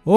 ఓ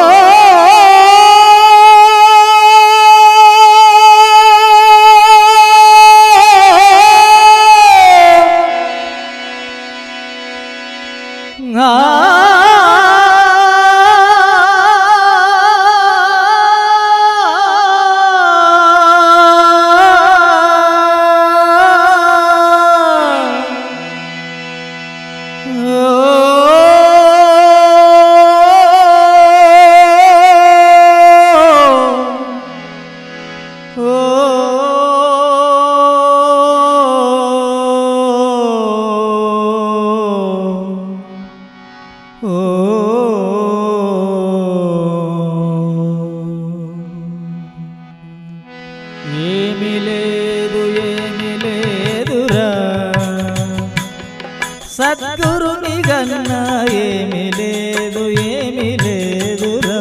సద్గురుని గన్నా ఏమి లేదు ఏమి లేదురా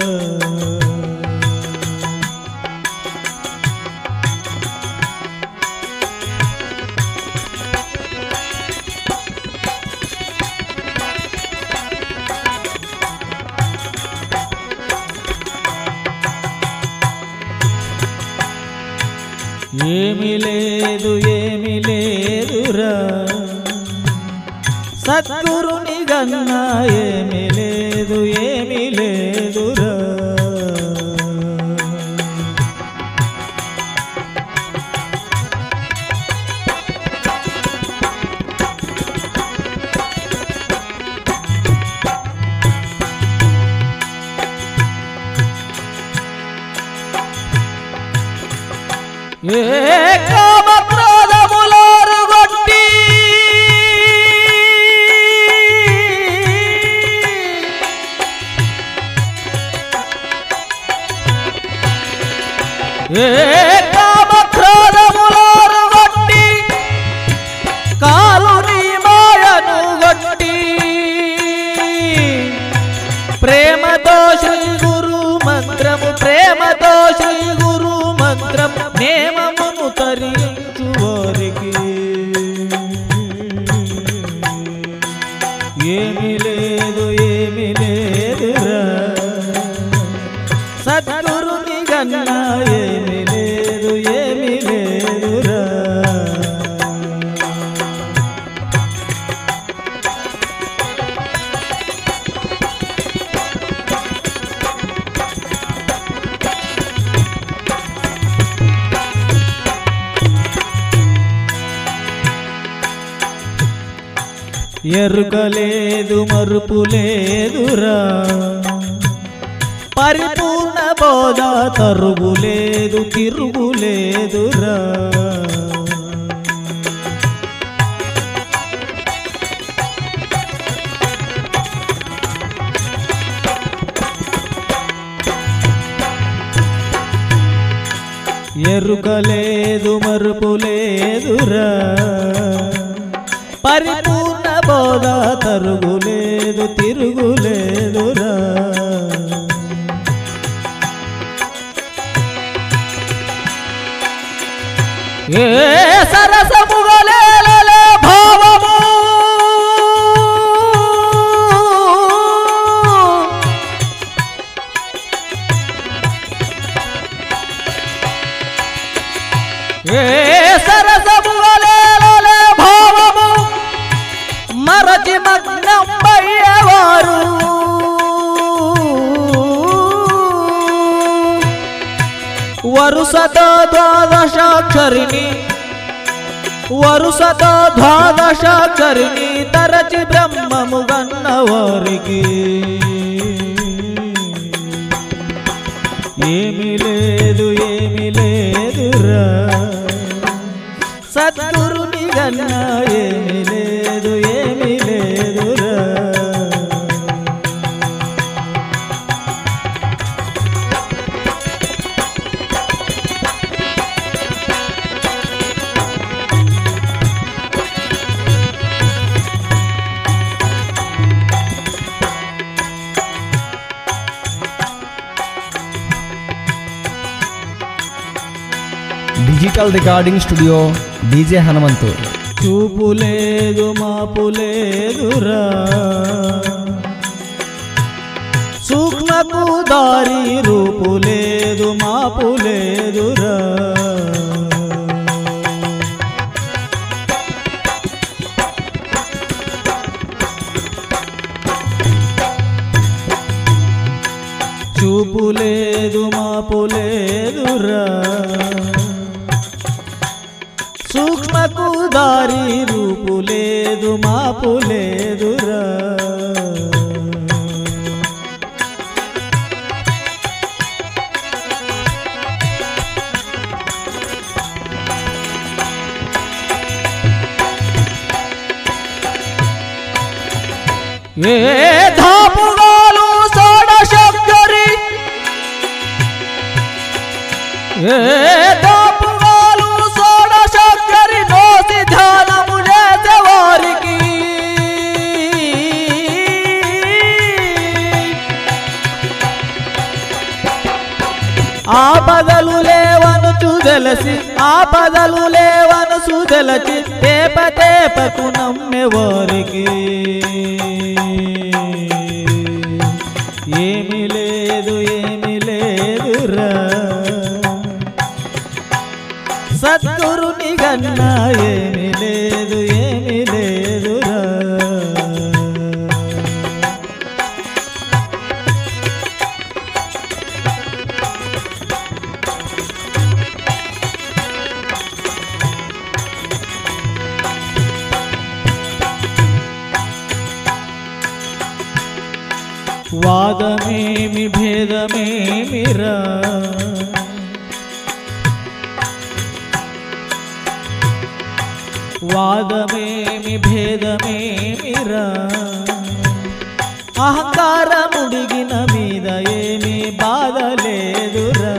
ఏమి లేదు ఏమి లేదురా సద్గురుని గన్నా ఏమి లేదు ఏమి లేదురా ఏ కామ క్రోధములారు గొట్టి ఏ కామ క్రోధములారు గొట్టి కాలుని మాయను గొట్టి ప్రేమతో శ్రీ గురు మంత్రము ప్రేమతో శ్రీ గురు మంత్రం నేమమును తరించు వారికి ఏమి లేదు ఏమి లేదురా సద్గురుని గన్నా ఏమి లేదు ఏమి లేదురా ఎరుక లేదు మరుపు లేదురా పరిపూర్ణ బోధ తరుగు లేదు తిరుగు లేదురా ఎరుక లేదు మరుపు లేదురా పరిపూర్ణ బోధ తరుగు లేదు తిరుగు లేదురా ఏ సరసముగలేలే భావము ఏ సరసముగలేలే భావము మరచి మగ్నమయ్యేవారు వరుసతో ద్వాదశాక్షరిని తరచి బ్రహ్మము గన్నవారికి ఏమి లేదు ఏమి లేదురా సద్గురుని గన్నా ఏమి లేదు ఏమి లేదురా digital recording studio DJ Hanumanthu. చూపు లేదు మాపు లేదురా, సుఖ దారి రూపు లేదు మాపు లేదురా. చూపు లేదు మాపు లేదురా. సూక్ష్మకు దారి రూపు లేదు మాపు లేదురా. ఏ ధాపుగాలు షోడశక్కరి, ఏ ధాపుగాలు షోడశక్కరి నోసి ధ్యానము చేసేవారికి ఆపదలు లేవను చూదలసి, ఆపదలు లేవను చూదలచి తేప తేపకు నమ్మేవారికి ఏమి లేదు ఏమి లేదురా. సద్గురుని గన్నా ఏమి లేదు ఏమి లేదురా. వాదమేమి భేదమేమిరా. వాదమేమి భేదమేమిరా. అహంకారముడిగిన మీద ఏమీ బాధ లేదురా.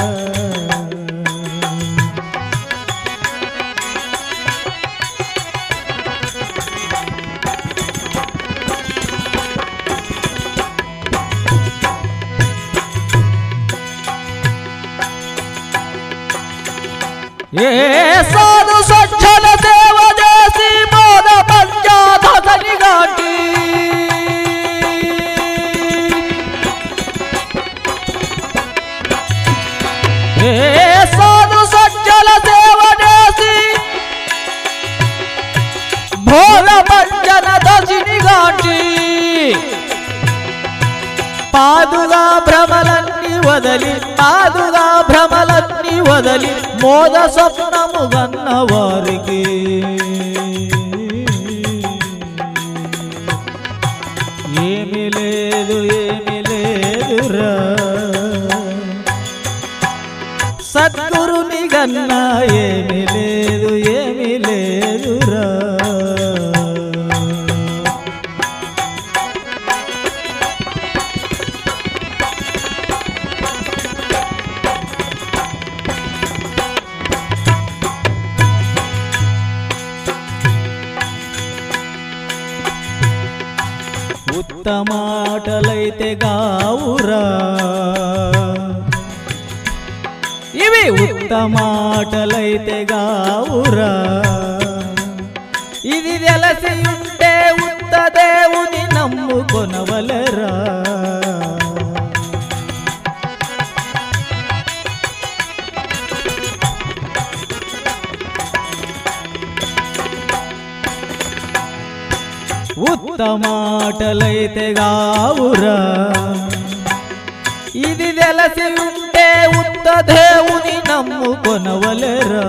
ఏ సాధు స్వచ్ఛల సేవ చేసి మోద పంచాధని గాటి, ఏ సాధు స్వచ్ఛల సేవ చేసి భోగ పంచన దశిని గాటి, పాదుగా భ్రమలన్నీ వదలి, పాదుగా భ్రమలన్నీ వదలి మోద స్వప్నము గన్న వారికి ఏమి లేదు ఏమి లేదురా. సద్గురుని గన్నా ఏమి లేదు ఏమి లేదురా. ఉత్తమాటలైతే గావురా, ఇవి ఉత్తమాటలైతే గావురా. ఇది తెలిసి ఉంటే ఉత్త దేవుని నమ్ముకొనవలరా. ఉత్తమాటలైతే గావురా, ఇది తెలిసి ఉంటే ఉత్త దేవుని నమ్ముకొనవలెరా.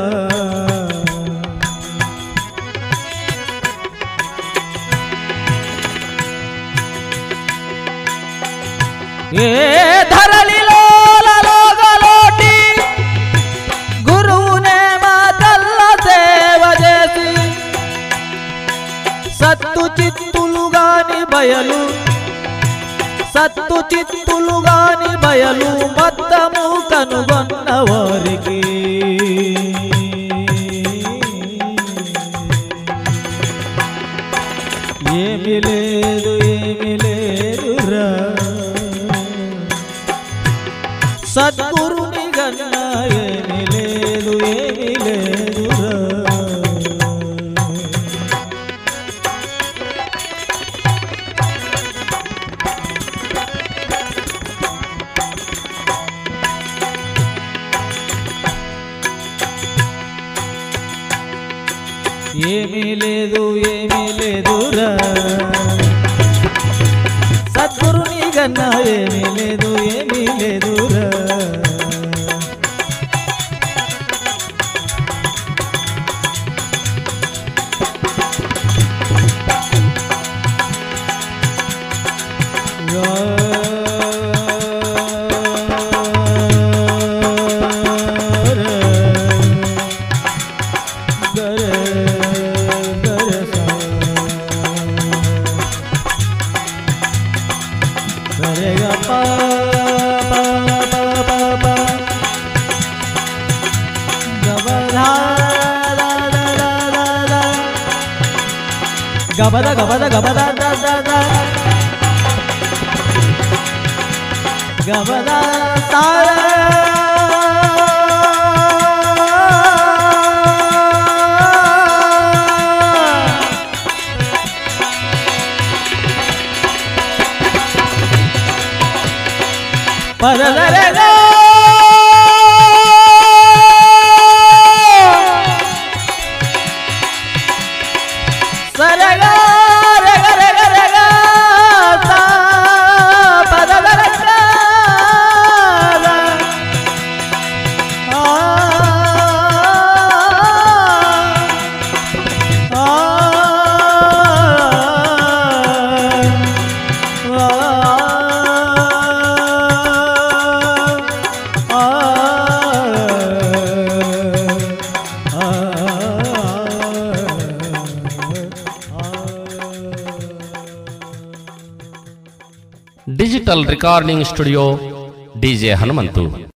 ఏ ధరలిలో లోగలోటి గురువునే మా తల్ల సేవ చేసి సత్తు చిత్తులు గాని బయలు, సత్తు చిత్తులు గాని బయలు మొత్తము కనుగొన్న వారికి ఏమి లేదు ఏమి లేదురా. సద్గురుని గన్నా ఏమి లేదు ఏమి లేదురా. ఏమీ లేదురా సద్గురుని కన్నా ఏమీ లేదురా Gabada gabada gabada da da da gabada tara pada da da Saraga raga raga raga sa pada da da da digital recording studio DJ Hanumantu.